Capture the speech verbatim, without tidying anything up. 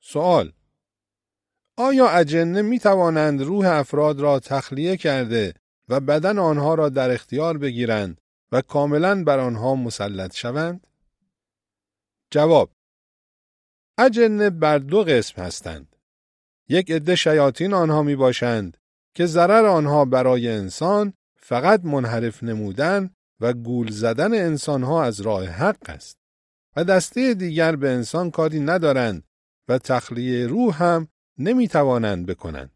سوال: آیا اجنه می توانند روح افراد را تخلیه کرده و بدن آنها را در اختیار بگیرند و کاملاً بر آنها مسلط شوند؟ جواب: اجنه بر دو قسم هستند. یک عده شیاطین آنها می باشند که ضرر آنها برای انسان فقط منحرف نمودن و گول زدن انسانها از راه حق است و دسته دیگر به انسان کاری ندارند و تخلیه روح هم نمی توانند بکنند.